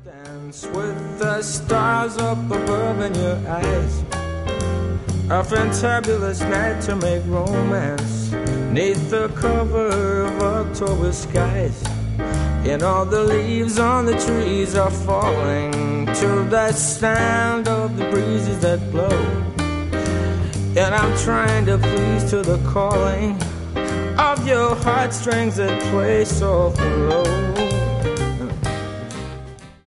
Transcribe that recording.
Dance with the stars up above in your eyes. A fantabulous night to make romance 'neath the cover of October skies. And all the leaves on the trees are falling to the sound of the breezes that blow. And I'm trying to please to the calling of your heartstrings that play soft and low.